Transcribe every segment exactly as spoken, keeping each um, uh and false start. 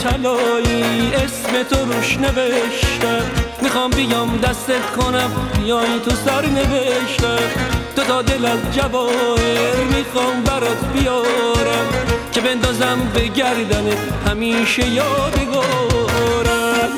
طلایی اسم تو روش نوشتم، میخوام بیام دستت کنم بیای تو سر نوشتم. دو تا دل از جواهر میخوام برات بیارم که بندازم به گردنت همیشه یادگارم.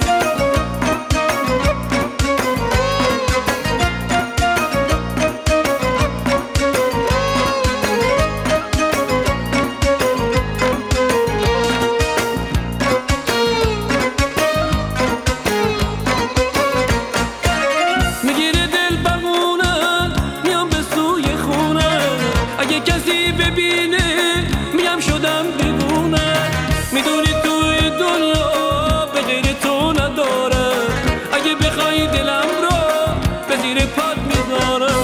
کسی ببینه میم شدم دیوونه، میدونی توی دنیا به غیر تو ندارم، اگه بخوای دلم رو به زیر پات میذارم.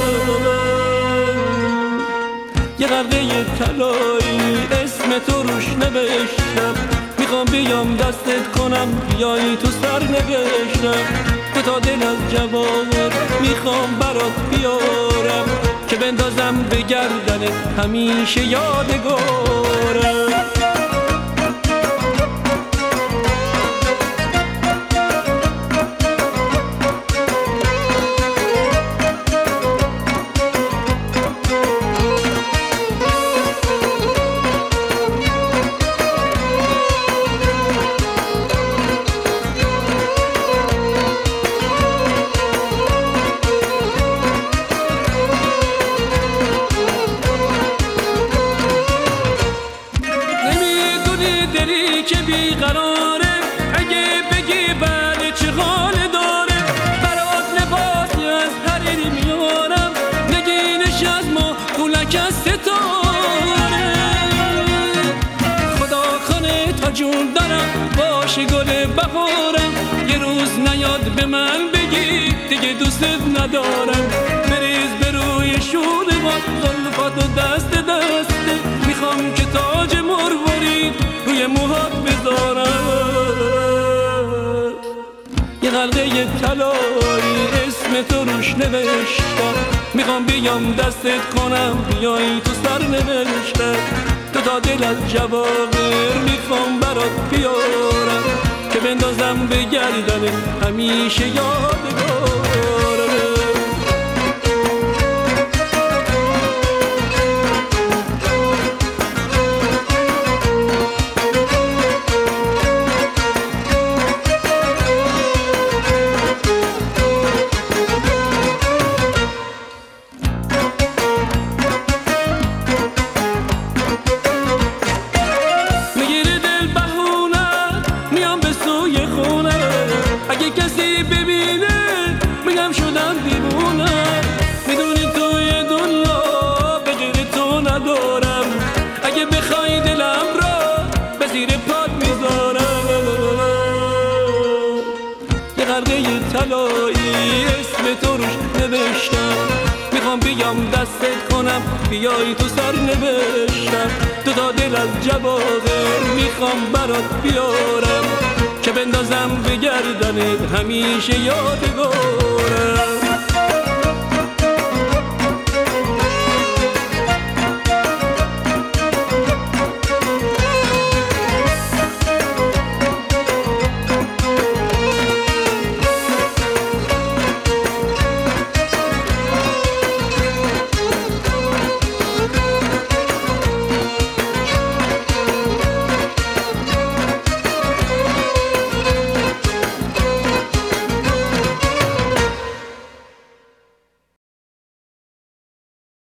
یه غرقه طلایی اسم تو روش نوشتم، میخوام بیام دستت کنم بیای تو سر نوشتم. دو تا دل از جواهر میخوام برات بیارم که بندازم به گردنت همیشه یادگارم. که بیقراره اگه بگی بله چه حال داره، برات لباسی از حریری میارم، نگینش از ما پولک از ستاره. خدا کنه تا جون دارم باشه گل بهارم، یه روز نیاد به من بگی دیگه دوستت ندارم. بریز به روی شونه ما زلفاتو دست دسته، میخوام که تاج مروارید روی موهات بذارم. یه غرقه طلایی اسم تو روش نوشتم، میخوام بیام دستت کنم بیای تو سر نوشتم. دو تا دل از جواهر میخوام برات بیارم که بندازم به گردنت همیشه یادگارم. اگه کسی ببینه میگم شدم دیوونه، میدونی توی دنیا به غیر تو ندارم، اگه بخوای دلم را به زیر پات میذارم. یه غرقه طلایی اسم تو روش نوشتم، میخوام بیام دستت کنم بیای تو سر نوشتم. دو تا دل از جواهر میخوام برات بیارم که بندازم به گردنت همیشه یادگارم.